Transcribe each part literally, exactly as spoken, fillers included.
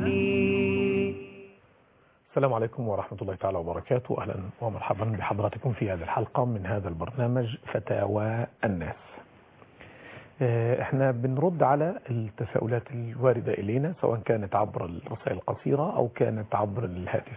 السلام عليكم ورحمة الله تعالى وبركاته. أهلا ومرحبا بحضراتكم في هذه الحلقة من هذا البرنامج فتاوى الناس. احنا بنرد على التساؤلات الواردة إلينا سواء كانت عبر الرسائل القصيرة أو كانت عبر الهاتف،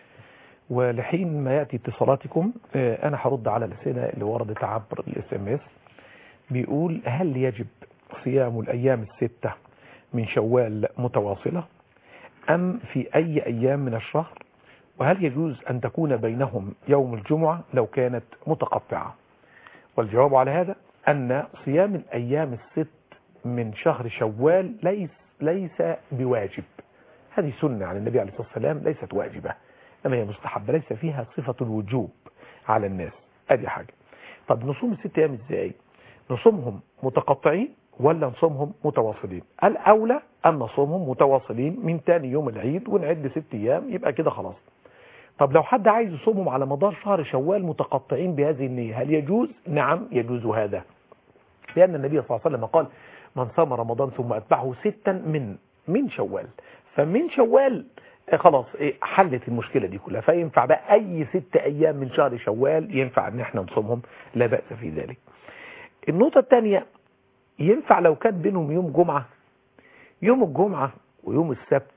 ولحين ما يأتي اتصالاتكم أنا هرد على الأسئلة اللي وردت عبر الاس ام اس. بيقول: هل يجب صيام الأيام الستة من شوال متواصلة أم في أي أيام من الشهر؟ وهل يجوز أن تكون بينهم يوم الجمعة لو كانت متقطعة؟ والجواب على هذا أن صيام الأيام الست من شهر شوال ليس ليس بواجب. هذه سنة عن النبي عليه الصلاة والسلام، ليست واجبة إنما هي مستحبة، ليس فيها صفة الوجوب على الناس. أدي حاجة. طب نصوم الست أيام إزاي؟ نصومهم متقطعين ولا نصومهم متواصلين؟ الأولى أن نصومهم متواصلين من تاني يوم العيد ونعد ست أيام، يبقى كده خلاص. طب لو حد عايز يصومهم على مدار شهر شوال متقطعين بهذه النية، هل يجوز؟ نعم يجوز هذا، لأن النبي صلى الله عليه وسلم قال: من صام رمضان ثم أتبعه ستا من من شوال. فمن شوال خلاص حلت المشكلة دي كلها، فينفع بقى أي ست أيام من شهر شوال ينفع أن احنا نصومهم، لا بأس في ذلك. النقطة الثانية: ينفع لو كان بينهم يوم جمعة. يوم الجمعة ويوم السبت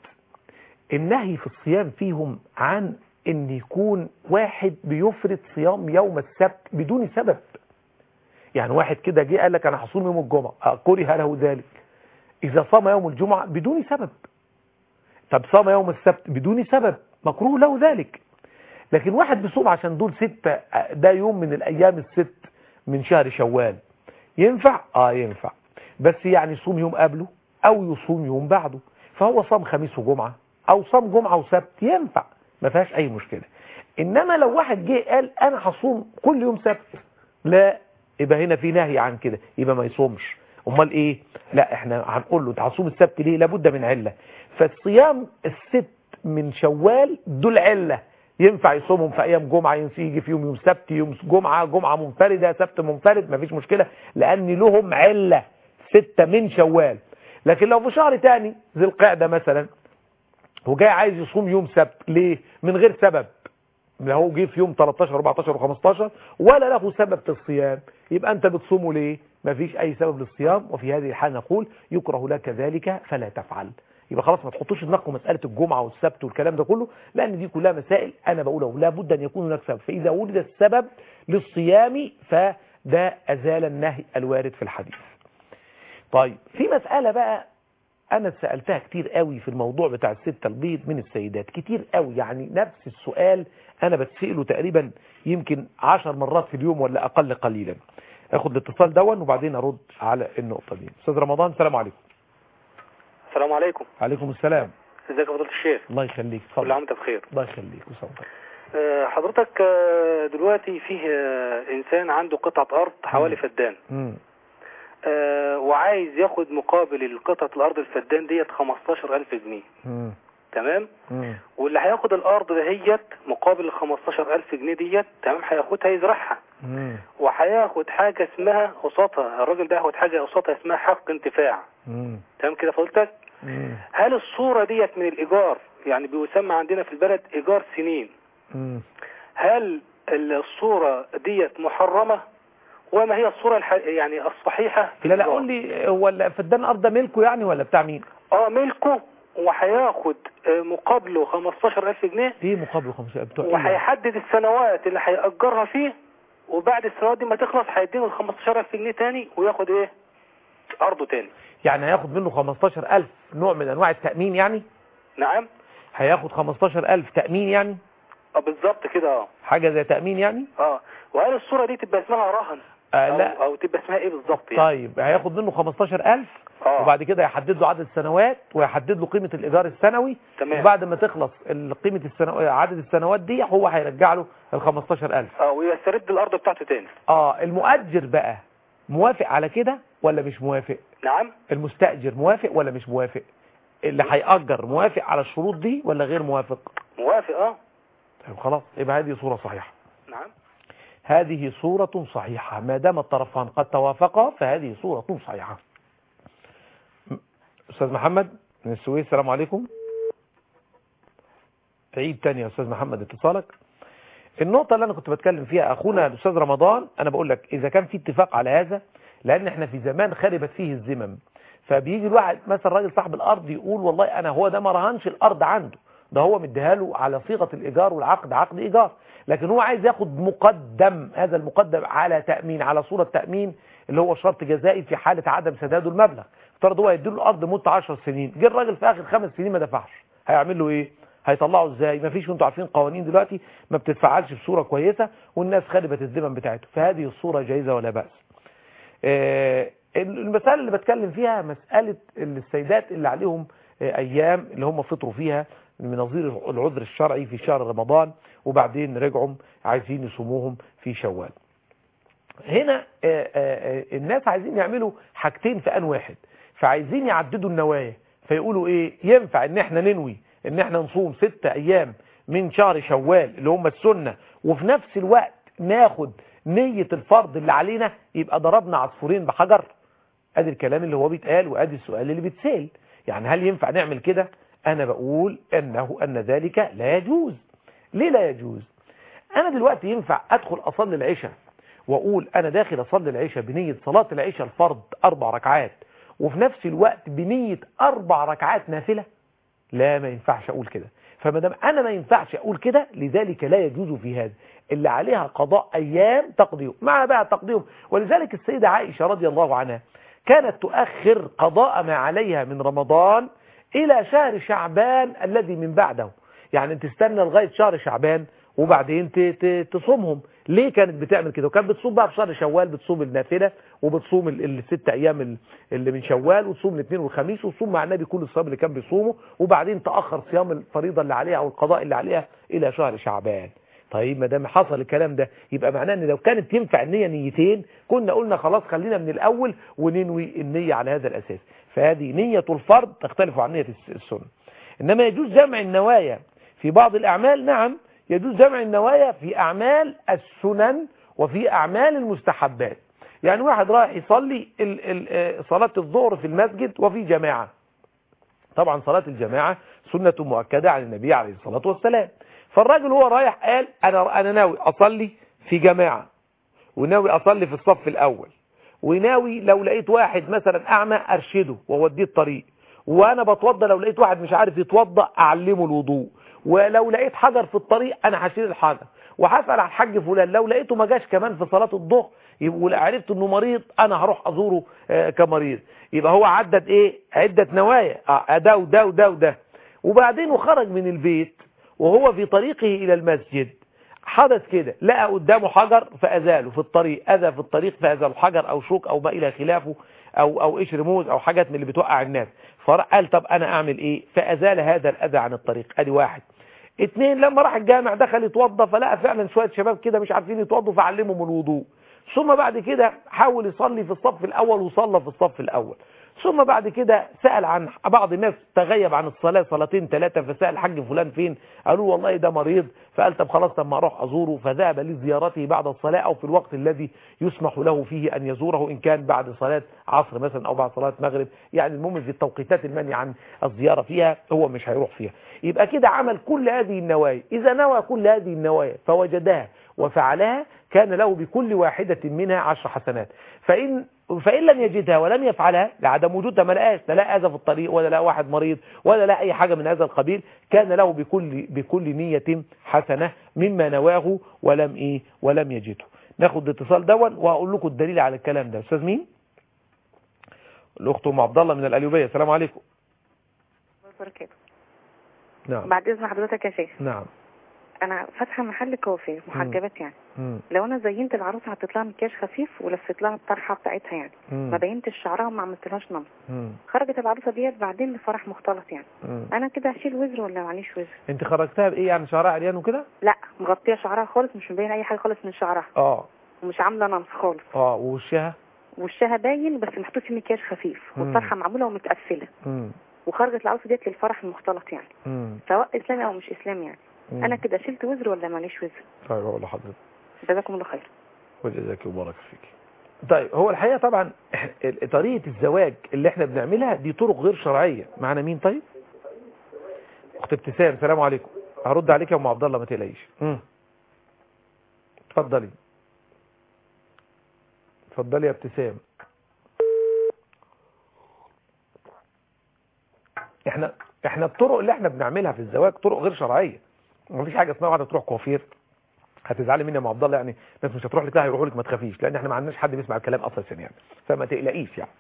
النهي في الصيام فيهم عن ان يكون واحد بيفرض صيام يوم السبت بدون سبب. يعني واحد كده جه قال لك انا هصوم يوم الجمعة، كره له ذلك. اذا صام يوم الجمعة بدون سبب، طب صام يوم السبت بدون سبب، مكروه له ذلك. لكن واحد بيصوم عشان دول ستة، ده يوم من الايام الست من شهر شوال، ينفع؟ اه ينفع، بس يعني يصوم يوم قبله او يصوم يوم بعده. فهو صام خميس وجمعة او صام جمعة وسبت، ينفع، ما فيهاش اي مشكلة. انما لو واحد جه قال انا هصوم كل يوم سبت، لا، يبقى هنا في نهي عن كده، يبقى ما يصومش. امال ايه؟ لا، احنا هنقول له انت هتصوم السبت ليه؟ لابد من علة. فالصيام الست من شوال دول علة، ينفع يصومهم في ايام جمعة، يجي في يوم يوم سبت، يوم جمعة، جمعة منفردة، سبت منفرد، مفيش مشكلة، لان لهم علة ستة من شوال. لكن لو في شهر تاني ذي القعدة مثلا وجاي عايز يصوم يوم سبت، ليه؟ من غير سبب، لا هو جه في يوم تلتاشر واربعتاشر وخمستاشر ولا له سبب في الصيام، يبقى انت بتصومه ليه؟ مفيش اي سبب للصيام. وفي هذه الحالة نقول يكره لك ذلك فلا تفعل. يبقى خلاص ما تحطوش دماغكم مسألة الجمعة والسبت والكلام ده كله، لأن دي كلها مسائل أنا بقوله لا بد أن يكون هناك سبب. فإذا وجد السبب للصيام فده أزال النهي الوارد في الحديث. طيب في مسألة بقى أنا سألتها كتير قوي في الموضوع بتاع الستة البيض من السيدات، كتير قوي، يعني نفس السؤال أنا بتسأله تقريبا يمكن عشر مرات في اليوم ولا أقل قليلا. أخذ الاتصال دون وبعدين أرد على النقطة دي. أستاذ رمضان، السلام عليكم. السلام عليكم. عليكم السلام. ازيك يا فضيلة الشيخ؟ الله يخليك. اتفضل. كل عام وانت بخير. الله يخليك وسلامتك. أه حضرتك أه دلوقتي فيه أه انسان عنده قطعة ارض حوالي فدان، أه وعايز ياخد مقابل قطعة الارض الفدان ديت خمستاشر الف جنيه. مم. تمام. مم. واللي هياخد الارض دهيت مقابل ال خمستاشر الف جنيه ديت، تمام، هياخدها يزرعها، وهياخد حاجة اسمها قسطها. الراجل ده هياخد حاجة قسطها اسمها حق انتفاع. مم. تمام كده فضيلتك؟ مم. هل الصورة ديت من الإيجار؟ يعني بيسمى عندنا في البلد إيجار سنين. مم. هل الصورة ديت محرمة؟ وما هي الصورة الح... يعني الصحيحة؟ لا لا قول لي، هو الفدان أرض ملكه يعني ولا بتاع مين؟ اه ملكه، وهياخد مقابله خمستاشر الف جنيه. ايه مقابله خمستاشر الف؟ وهيحدد السنوات اللي هيأجرها فيه، وبعد السنوات دي ما تخلص هيديله ال خمستاشر الف جنيه تاني وياخد ايه؟ أرضه تاني. يعني هياخد منه خمستاشر الف نوع من انواع التأمين يعني؟ نعم. هياخد خمستاشر الف تأمين يعني؟ اه بالظبط كده. اه حاجة زي تأمين يعني؟ اه. وهل الصورة دي تبقى اسمها رهن؟ آه أو, لا. او تبقى اسمها ايه بالظبط يعني؟ طيب هياخد منه خمستاشر الف. اه. وبعد كده يحدد له عدد السنوات ويحدد له قيمة الإيجار السنوي. تمام. وبعد ما تخلص قيمة السنوات عدد السنوات دي هو هيرجع له ال خمستاشر الف. اه ويسترد الأرض بتاعته تاني. اه. المؤجر بقى موافق على كده ولا مش موافق؟ نعم. المستأجر موافق ولا مش موافق؟ اللي هيأجر موافق على الشروط دي ولا غير موافق؟ موافق. اه. طيب خلاص، يبقى هذه صورة صحيحة. نعم. هذه صورة صحيحة ما دام الطرفان قد توافقا، فهذه صورة صحيحة. أستاذ محمد من السويس، السلام عليكم. تعيد تاني يا استاذ محمد اتصالك. النقطة اللي انا كنت بتكلم فيها اخونا الاستاذ رمضان، انا بقول لك اذا كان في اتفاق على هذا، لان احنا في زمان خربت فيه الذمم، فبيجي الواحد مثلا راجل صاحب الارض يقول والله انا هو ده ما رهنش الارض عنده، ده هو مديها له على صيغة الايجار والعقد عقد ايجار، لكن هو عايز ياخد مقدم، هذا المقدم على تأمين، على صورة تأمين اللي هو شرط جزائي في حالة عدم سداد المبلغ. افترض هو يديله الارض مدة عشر سنين، جه الراجل في اخر خمس سنين ما دفعش، هيعمل له ايه؟ هيطلعوا ازاي؟ ما فيش، انتوا عارفين قوانين دلوقتي ما بتتفعلش بصوره كويسه، والناس خربت الذمم بتاعته، فهذه الصوره جائزه ولا باس. آه المساله اللي بتكلم فيها مساله السيدات اللي عليهم آه ايام اللي هم فطروا فيها من نظير العذر الشرعي في شهر رمضان، وبعدين رجعوا عايزين يصوموهم في شوال. هنا آه آه الناس عايزين يعملوا حاجتين في ان واحد، فعايزين يعددوا النوايا، فيقولوا ايه؟ ينفع ان احنا ننوي ان احنا نصوم ستة ايام من شهر شوال اللي هم السنة، وفي نفس الوقت ناخد نية الفرض اللي علينا، يبقى ضربنا عصفورين بحجر. ادي الكلام اللي هو بيتقال، وادي السؤال اللي بيتسال، يعني هل ينفع نعمل كده؟ انا بقول انه ان ذلك لا يجوز. ليه لا يجوز؟ انا دلوقتي ينفع ادخل اصلي العشاء واقول انا داخل اصلي العشاء بنية صلاة العشاء الفرض اربع ركعات، وفي نفس الوقت بنية اربع ركعات نافلة؟ لا، ما ينفعش اقول كده. فما دام انا ما ينفعش اقول كده، لذلك لا يجوز في هذا. اللي عليها قضاء ايام تقضيهم مع بقى تقضيهم. ولذلك السيدة عائشة رضي الله عنها كانت تؤخر قضاء ما عليها من رمضان الى شهر شعبان الذي من بعده، يعني تستنى لغاية شهر شعبان وبعدين تصومهم. ليه كانت بتعمل كده؟ وكانت بتصوم بقى في شهر شوال، بتصوم النافلة وبتصوم الست ايام اللي من شوال، وتصوم الاثنين والخميس، وتصوم مع النبي كل الصيام اللي كان بيصومه، وبعدين تأخر صيام الفريضة اللي عليها او القضاء اللي عليها الى شهر شعبان. طيب ما دام حصل الكلام ده، يبقى معناه ان لو كانت ينفع النية نيتين كنا قلنا خلاص خلينا من الاول وننوي النية على هذا الاساس. فهذه نية الفرض تختلف عن نية السنة. انما يجوز جمع النوايا في بعض الاعمال، نعم يجوز جمع النوايا في اعمال السنن وفي اعمال المستحبات. يعني واحد رايح يصلي صلاة الظهر في المسجد وفي جماعة، طبعا صلاة الجماعة سنة مؤكدة عن النبي عليه الصلاة والسلام، فالراجل هو رايح قال انا انا ناوي اصلي في جماعة، وناوي اصلي في الصف الاول، وناوي لو لقيت واحد مثلا اعمى ارشده واوديه الطريق، وانا بتوضى لو لقيت واحد مش عارف يتوضى اعلمه الوضوء، ولو لقيت حجر في الطريق انا هشيل الحجر، وهسأل على الحاج فلان لو لقيته ما جاش كمان في صلاة الظهر وعرفت انه مريض انا هروح ازوره آه كمريض. يبقى هو عدد ايه؟ عدة نوايا، آه ده وده وده وده. وبعدين وخرج من البيت وهو في طريقه الى المسجد حدث كده، لقى قدامه حجر فازاله في الطريق، اذى في الطريق فازاله حجر او شوك او ما الى خلافه او او قشر موز او حاجات من اللي بتوقع الناس، فقال طب انا اعمل ايه؟ فازال هذا الاذى عن الطريق. ادي واحد. اتنين، لما راح الجامع دخل يتوضى فلقى فعلا شوية شباب كده مش عارفين يتوضوا فعلمهم الوضوء، ثم بعد كده حاول يصلي في الصف الاول وصلى في الصف الاول، ثم بعد كده سأل عن بعض الناس تغيب عن الصلاة صلاتين ثلاثة، فسأل الحاج فلان فين؟ قالوا والله ده مريض، فقال طب خلاص طب ما اروح ازوره، فذهب لزيارته بعد الصلاة او في الوقت الذي يسمح له فيه ان يزوره، ان كان بعد صلاة عصر مثلا او بعد صلاة مغرب، يعني المهم في التوقيتات المنهي عن الزيارة فيها هو مش هيروح فيها. يبقى كده عمل كل هذه النوايا. اذا نوى كل هذه النوايا فوجدها وفعلها كان له بكل واحدة منها عشر حسنات. فإن فإن لم يجدها ولم يفعلها لعدم وجودها، ما لقاش، لا لقى أذى في الطريق ولا لقى واحد مريض ولا لقى أي حاجة من هذا القبيل، كان له بكل بكل نية حسنة مما نواه ولم إيه ولم يجده. ناخد اتصال دون وهقول لكم الدليل على الكلام ده. أستاذ مين؟ الأخت أم عبد الله من القليوبية. السلام عليكم. بركاته. نعم. بعد إذن حضرتك يا شيخ. نعم. انا فاتحه محل كوافير محجبات يعني. مم. لو انا زينت العروسه حطيت لها مكياج خفيف ولفت لها الطرحه بتاعتها يعني، مم. ما بينتش شعرها وما عملتلهاش نمط، مم. خرجت العروسه ديت بعدين لفرح مختلط يعني، مم. انا كده هشيل وزر ولا معليش وزر؟ انت خرجتها بايه يعني؟ شعرها عريان وكده؟ لا، مغطيه شعرها خالص، مش مبين اي حاجه خالص من شعرها، اه ومش عامله نمط خالص. اه ووشها؟ وشها باين بس محطوط فيه مكياج خفيف، والطرحه معموله ومتقفله. مم. وخرجت العروسه ديت للفرح المختلط يعني. مم. سواء اسلامي او مش اسلامي يعني. مم. انا كده شلت وزر ولا معليش وزر؟ طيب اقول لحضرتك. جزاكم الله خير. وجزاك الله بارك فيك. طيب هو الحقيقه طبعا طريقه الزواج اللي احنا بنعملها دي طرق غير شرعيه. معنا مين؟ طيب اخت ابتسام. السلام عليكم. هرد عليك يا ام عبد الله ما تقلقيش. اتفضلي اتفضلي يا ابتسام. احنا احنا الطرق اللي احنا بنعملها في الزواج طرق غير شرعيه. مفيش حاجه اسمها واحده تروح كوافير. هتزعلي مني يا ام عبد الله يعني، الناس مش هتروح لك، لا هيروحوا لك ما تخافيش، لان احنا ما عندناش حد بيسمع الكلام اساسا يعني، فما تقلقيش يعني.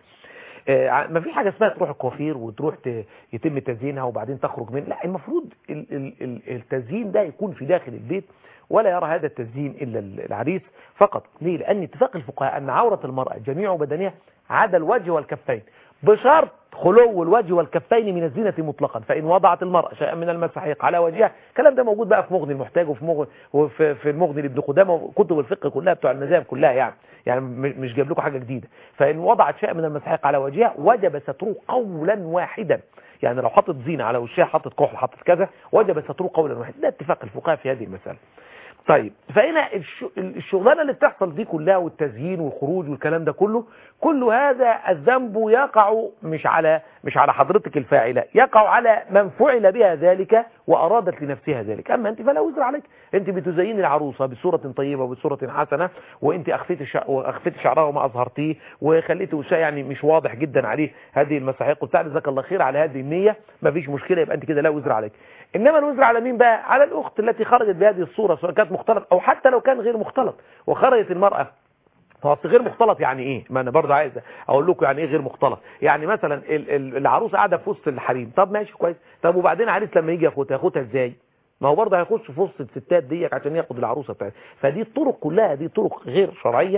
اه ما فيش حاجه اسمها تروح الكوافير وتروح يتم تزيينها وبعدين تخرج من، لا المفروض ال ال ال التزيين ده يكون في داخل البيت، ولا يرى هذا التزيين الا العريس فقط. ليه؟ لان اتفاق الفقهاء ان عوره المراه جميع بدنها عدا الوجه والكفين، بشرط خلو الوجه والكفين من الزينة مطلقا. فإن وضعت المرأة شيئا من المساحيق على وجهها، الكلام ده موجود بقى في مغني المحتاج وفي مغني وفي في المغني لابن قدامه، كتب الفقه كلها بتوع المذاهب كلها يعني يعني مش جايب لكم حاجة جديدة. فإن وضعت شيئا من المساحيق على وجهها وجب ستره قولا واحدا. يعني لو حطت زينة على وشها، حطت كحل، حطت كذا، وجب ستره قولا واحدا. ده اتفاق الفقهاء في هذه المسألة. طيب فهنا الشغلانه اللي بتحصل دي كلها والتزيين والخروج والكلام ده كله، كل هذا الذنب يقع مش على مش على حضرتك الفاعله، يقع على من فعل بها ذلك وارادت لنفسها ذلك. اما انت فلا وزر عليك، انت بتزيني العروسه بصوره طيبه وبصوره حسنه، وانت اخفيت اخفيت شعرها وما اظهرتيه، وخليتي وشها يعني مش واضح جدا عليه هذه المساحيق وبتاع، جزاك الله خير على هذه النيه، ما فيش مشكله، يبقى انت كده لا وزر عليك. انما الوزر على مين بقى؟ على الاخت التي خرجت بهذه الصوره، سواء كانت مختلط او حتى لو كان غير مختلط وخرجت المراه. هو غير مختلط يعني ايه؟ ما انا برضه عايز اقول لكم يعني ايه غير مختلط. يعني مثلا العروسه قاعده في وسط الحريم، طب ماشي كويس، طب وبعدين عريس لما يجي ياخدها ياخدها ازاي؟ ما هو برضه هيخش في وسط الستات ديك عشان ياخد العروسه بتاعتها. فدي الطرق كلها دي طرق غير شرعيه،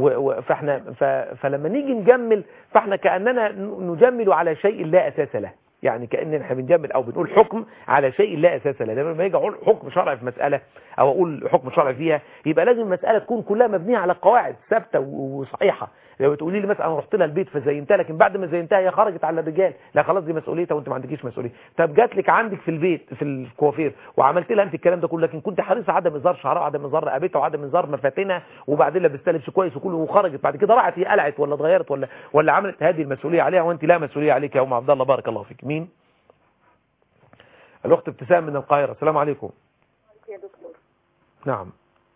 فاحنا فلما نيجي نجمل فاحنا كاننا نجمل على شيء لا اساس له. يعني كأن احنا بنجمل او بنقول حكم على شيء لا اساس له. لما يجي اقول حكم شرعي في مساله او اقول حكم شرعي فيها، يبقى لازم المساله تكون كلها مبنيه على قواعد ثابته وصحيحه. لو تقولي لي مثلا انا رحت لها البيت فزينتها، لكن بعد ما زينتها هي خرجت على الرجال، لا خلاص دي مسؤوليتها وانت ما عندكيش مسؤوليه. طب جات لك عندك في البيت في الكوافير وعملت لها انت الكلام ده كله، لكن كنت حريصه عدم اظهار شعرها وعدم اظهار رقبتها وعدم اظهار مفاتنها، وبعدين لبستها لبس كويس وكله وخرجت، بعد كده راحت هي قلعت ولا اتغيرت ولا ولا عملت، هذه المسؤوليه عليها وانت لا مسؤوليه عليك يا ام عبد الله. بارك الله فيك. مين؟ الأخت ابتسام من القاهرة. السلام عليكم. يا دكتور. نعم.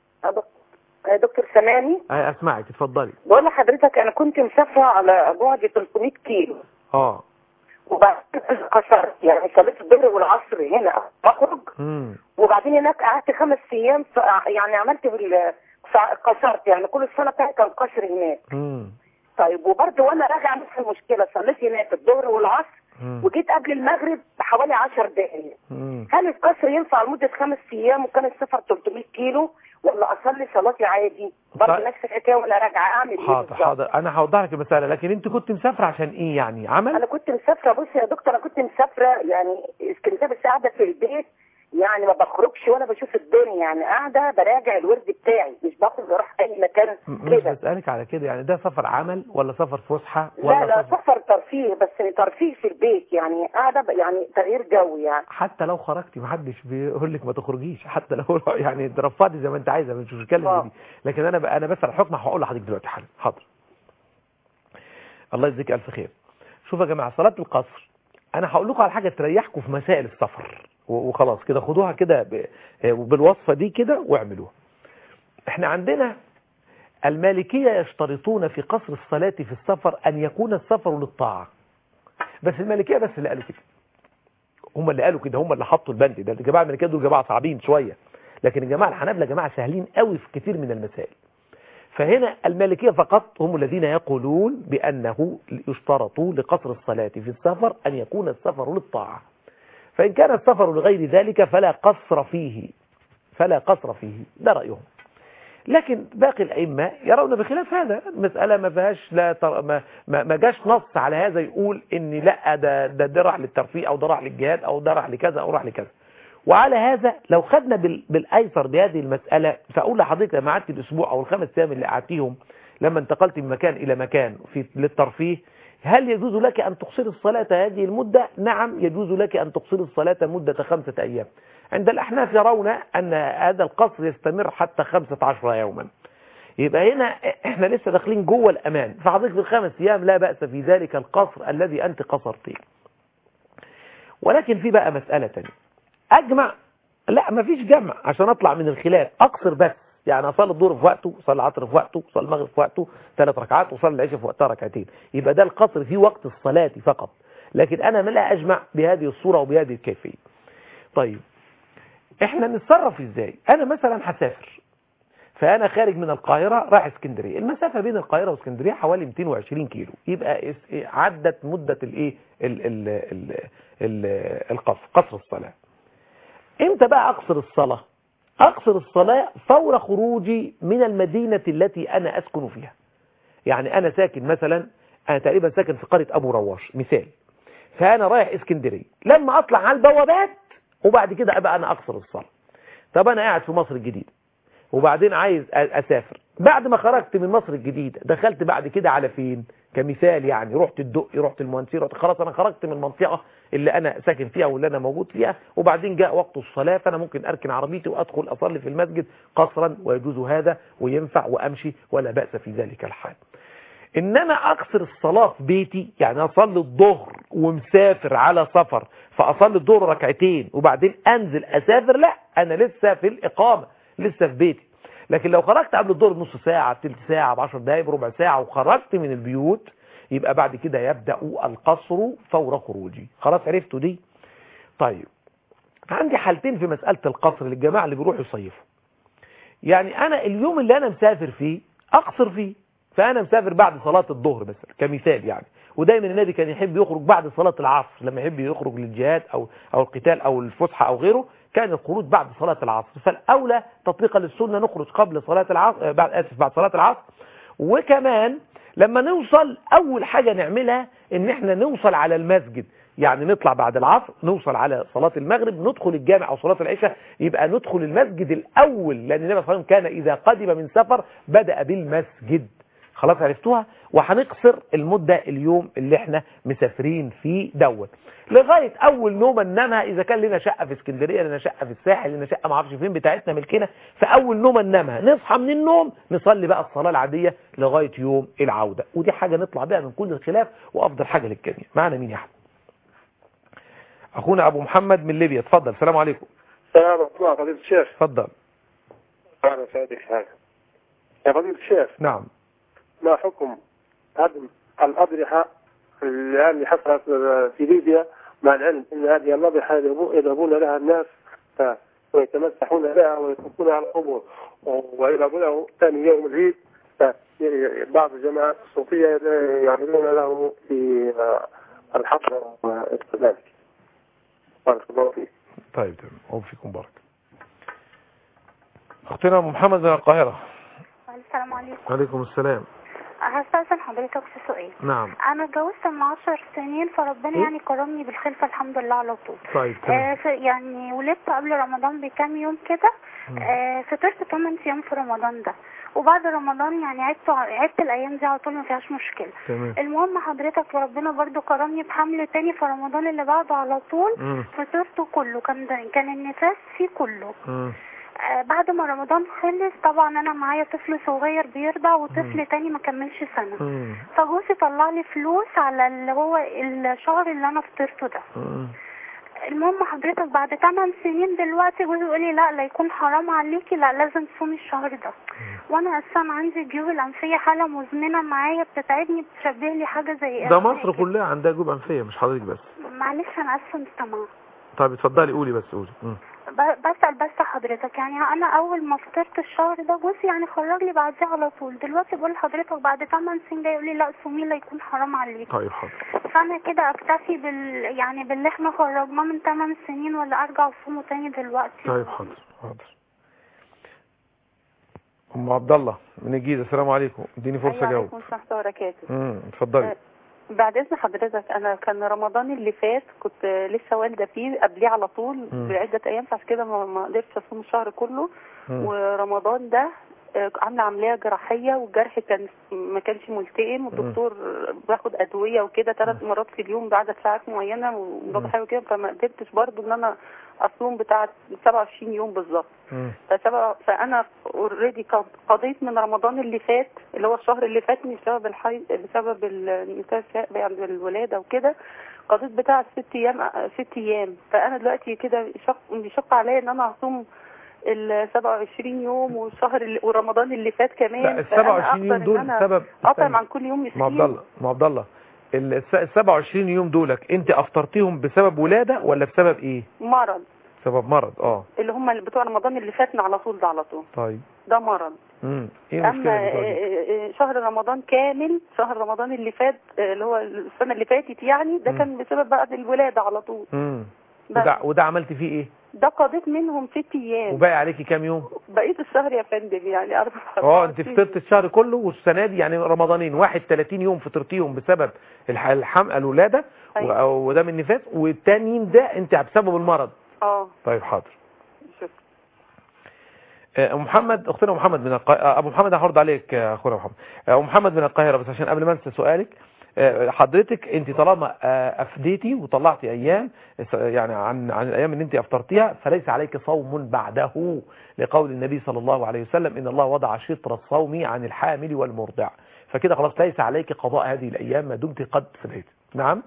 يا دكتور سامعني؟ أي أسمعك، اتفضلي. بقول لحضرتك أنا كنت مسافرة على بعد ثلاثمية كيلو. اه. وبعدين قصرت، يعني صليت الظهر والعصر هنا أخرج. امم. وبعدين هناك قعدت خمس أيام، يعني عملت بال قصرت، يعني كل السنة بتاعتي كان قصر هناك. امم. طيب وبرضه وأنا راجعة نفس المشكلة، صليت هناك الظهر والعصر. مم. وجيت قبل المغرب بحوالي عشر دقايق. مم. هل القصر ينفع لمدة خمس ايام وكان السفر ثلاثمية كيلو، ولا اصلي صلاتي عادي برضه طيب. نفس الحكايه ولا راجعه اعمل ايه؟ حاضر حاضر، انا هوضح لك المساله. لكن انت كنت مسافره عشان ايه يعني؟ عمل؟ انا كنت مسافره، بص يا دكتور انا كنت مسافره يعني اسكندريه، بس قاعده في البيت، يعني ما بخرجش ولا بشوف الدنيا، يعني قاعده براجع الورد بتاعي، مش بخرج اروح اي مكان مش كده. بسالك على كده، يعني ده سفر عمل ولا سفر فسحه ولا لا لا سفر, سفر ترفيه، بس ترفيه في البيت، يعني قاعده يعني تغيير جو يعني. حتى لو خرجتي محدش بيقول لك ما تخرجيش، حتى لو يعني ترفضي زي ما انت عايزه، مش بتكلم دي. لكن انا بقى انا بس الحكم هقول لحضرتك دلوقتي حالا. حاضر. الله يجزيك الف خير. شوفوا يا جماعه، صلاه القصر انا هقول لكم على حاجه تريحكم في مسائل السفر وخلاص كده، خدوها كده بالوصفه دي كده واعملوها. احنا عندنا المالكيه يشترطون في قصر الصلاه في السفر ان يكون السفر للطاعه. بس المالكيه بس اللي قالوا كده، هم اللي قالوا كده، هم اللي حطوا البند ده. الجماعه المالكيه دول جماعه صعبين شويه، لكن الجماعه الحنابلة جماعه سهلين قوي في كثير من المسائل. فهنا المالكيه فقط هم الذين يقولون بانه يشترط لقصر الصلاه في السفر ان يكون السفر للطاعه. فإن كان السفر لغير ذلك فلا قصر فيه، فلا قصر فيه، ده رأيهم. لكن باقي الأئمة يرون بخلاف هذا. المسألة ما فيهاش لا تر... ما ما, ما جاش نص على هذا يقول إن لا ده ده, ده راح للترفيه أو ده راح للجهاد أو ده راح لكذا أو راح لكذا. وعلى هذا لو خدنا بال... بالأيسر بهذه المسألة، فأقول لحضرتك لما قعدت الأسبوع أو الخمس أيام اللي قعدتيهم لما انتقلت من مكان إلى مكان في للترفيه، هل يجوز لك أن تقصر الصلاة هذه المدة؟ نعم يجوز لك أن تقصر الصلاة مدة خمسة أيام. عند الأحناف يرون أن هذا القصر يستمر حتى خمسة عشر يوما. يبقى هنا احنا لسه داخلين جوه الأمان، فحضرتك في الخمس أيام لا بأس في ذلك القصر الذي أنت قصرتيه. ولكن في بقى مسألة تانية، أجمع لا مفيش جمع عشان اطلع من الخلاف، اقصر بس، يعني اصلي الظهر في وقته، اصلي العصر في وقته، اصلي المغرب في وقته ثلاث ركعات، واصلي العشاء في وقتها ركعتين، يبقى ده القصر في وقت الصلاة فقط. لكن انا لا اجمع بهذه الصورة وبهذه الكيفية. طيب احنا نتصرف ازاي؟ انا مثلا هسافر، فانا خارج من القاهرة رايح اسكندرية، المسافة بين القاهرة واسكندرية حوالي مئتين وعشرين كيلو، يبقى عدت مدة الايه القصر، قصر الصلاة. امتى بقى اقصر الصلاة؟ اقصر الصلاة فور خروجي من المدينة التي انا اسكن فيها. يعني انا ساكن مثلا، انا تقريبا ساكن في قرية ابو رواش مثال، فانا رايح اسكندرية، لما اطلع على البوابات وبعد كده ابقى انا اقصر الصلاة. طب انا قاعد في مصر الجديدة وبعدين عايز اسافر، بعد ما خرجت من مصر الجديدة دخلت بعد كده على فين كمثال، يعني رحت الدقي، رحت المهندسين، رحت خلاص انا خرجت من المنطقة اللي انا ساكن فيها واللي انا موجود فيها، وبعدين جاء وقت الصلاة، فانا ممكن اركن عربيتي وادخل اصلي في المسجد قصرا، ويجوز هذا وينفع وامشي ولا بأس في ذلك الحال. انما اقصر الصلاة في بيتي، يعني اصلي الظهر ومسافر على سفر فاصلي الظهر ركعتين وبعدين انزل اسافر، لا انا لسه في الاقامة، لسه في بيتي. لكن لو خرجت قبل الظهر بنص ساعة، بثلث ساعة، بعشر دقايق، بربع ساعة، وخرجت من البيوت، يبقى بعد كده يبدأ القصر فور خروجي. خلاص عرفتوا دي؟ طيب عندي حالتين في مسألة القصر للجماعة اللي بيروحوا يصيفوا. يعني انا اليوم اللي انا مسافر فيه اقصر فيه، فانا مسافر بعد صلاة الظهر مثلا كمثال يعني، ودايما النبي كان يحب يخرج بعد صلاة العصر، لما يحب يخرج للجهاد او او القتال او الفسحة او غيره، كان الخروج بعد صلاة العصر، فالاولى تطبيقا للسنة نخرج قبل صلاة العصر، بعد اسف بعد صلاة العصر. وكمان لما نوصل اول حاجة نعملها ان احنا نوصل على المسجد، يعني نطلع بعد العصر نوصل على صلاة المغرب، ندخل الجامع او صلاة العشاء، يبقى ندخل المسجد الاول، لان النبي صلى الله عليه وسلم كان اذا قدم من سفر بدأ بالمسجد. خلاص عرفتوها؟ وهنقصر المدة اليوم اللي احنا مسافرين فيه دوت لغاية اول نومة ننامها، اذا كان لنا شقة في اسكندرية، لنا شقة في الساحل، لنا شقة ما اعرفش فين بتاعتنا ملكنا، فاول نومة ننامها نصحى من النوم نصلي بقى الصلاة العادية لغاية يوم العودة، ودي حاجة نطلع بها من كل الخلاف وافضل حاجة للجميع. معنا مين يا احمد؟ اخونا ابو محمد من ليبيا، اتفضل. السلام عليكم. السلام عليكم فضيلة الشيخ. اتفضل. اهلا سعيدك حاجة يا فضيلة الشيخ. نعم. ما حكم عدم الأضرحة اللي حصلت في ليبيا، مع العلم ان هذه الأضرحة يذهبون لها الناس ويتمسحون بها ويتركون على القبور، ويذهبون له ثاني يوم العيد، بعض الجماعات الصوفية يعملون له في الحفر وكذلك. بارك الله فيك. طيب تمام، وفيكم بركة. اختنا محمد من القاهرة. السلام عليكم. وعليكم السلام. هستأذن حضرتك في سؤال. نعم. انا اتجوزت من عشر سنين، فربنا يعني كرمني بالخلفة الحمد لله على طول. طيب تمام. آه يعني ولدت قبل رمضان بكام يوم كده، آه فطرت ثمانية ايام في رمضان ده، وبعد رمضان يعني عدت عدت الايام دي على طول ما فيهاش مشكله. تمام. المهم حضرتك ربنا برضو كرمني بحمل تاني في رمضان اللي بعده على طول، فطرته كله، كان كان النفاس فيه كله. مم. آه بعد ما رمضان خلص طبعا انا معايا طفل صغير بيرضع وطفل مم. تاني ما كملش سنه، فجوزي طلع لي فلوس على اللي هو الشهر اللي انا فطرته ده. مم. المهم حضرتك بعد ثمان سنين دلوقتي جوزي يقول لي لا لا يكون حرام عليكي، لا لازم تصومي الشهر ده. وانا اصلا عندي جيوب الانفيه حاله مزمنه معايا بتتعبني، بتشبه لي حاجه زي ده مصر كلها عندها جيوب انفيه مش حضرتك بس. معلش انا اسفه مش سامعه. طيب اتفضلي قولي بس قولي. بسأل بس حضرتك، يعني انا اول ما فطرت الشهر ده جوزي يعني خرج لي بعديه على طول، دلوقتي بقول لحضرتك بعد ثمان سنين جاي يقول لي لا صومي لا يكون حرام عليك. طيب حاضر. فانا كده اكتفي بال يعني باللي احنا خرجناه من ثمان سنين ولا ارجع اصومه تاني دلوقتي؟ طيب حاضر حاضر. ام عبد الله من الجيزه، السلام عليكم، اديني فرصه اجاوب. وعليكم السلام ورحمه الله وبركاته. امم اتفضلي. بعد اذن حضرتك، انا كان رمضان اللي فات كنت لسه والده فيه قبليه على طول بعده ايام، عشان كده ما قدرتش اصوم الشهر كله. مم. ورمضان ده عامله عمليه جراحيه، والجرح كان ما كانش ملتئم، والدكتور باخد ادويه وكده ثلاث مرات في اليوم بعدد ساعات معينه ومضاد حيوي كده، فما قدرتش برضه ان انا اصوم بتاع سبعة وعشرين يوم بالظبط. فانا اوريدي قضيت من رمضان اللي فات اللي هو الشهر اللي فات بسبب الحي بسبب النفاس بعد الولاده وكده، قضيت بتاع ست ايام ست ايام فانا دلوقتي كده شق بيشق عليا ان انا هصوم ال سبعة وعشرين يوم والشهر ورمضان اللي فات كمان. لا ال سبعة وعشرين يوم دول سبب اطعم عن كل يوم مسكين. ما عبد الله ما عبد الله ال سبعة وعشرين يوم دولك انت افطرتيهم بسبب ولاده ولا بسبب ايه؟ مرض. سبب مرض اه اللي هم اللي بتوع رمضان اللي فاتنا على طول ده على طول. طيب ده مرض. امم ايه اما شهر رمضان كامل شهر رمضان اللي فات اللي هو السنه اللي فاتت يعني ده مم. كان بسبب بقى الولاده على طول. امم وده وده عملت فيه ايه؟ ده قضيت منهم ست ايام. وباقي عليكي كام يوم؟ بقيت الشهر يا فندم يعني أربعة. اه انت فطرت الشهر كله والسنه دي يعني رمضانين واحد ثلاثين يوم فطرتيهم بسبب الحمل الولاده. أيوة. وده من نفاس والتانيين ده انت بسبب المرض. اه طيب حاضر. شكرا. ام محمد اختنا محمد من القاهره. ابو محمد هرد عليك يا اخونا محمد. ام محمد من القاهره بس عشان قبل ما انسى سؤالك حضرتك انت طالما افديتي وطلعتي ايام يعني عن عن الايام اللي انت افطرتيها فليس عليك صوم بعده لقول النبي صلى الله عليه وسلم ان الله وضع شطر الصوم عن الحامل والمرضع فكده خلاص ليس عليك قضاء هذه الايام ما دمت قد فديت. نعم.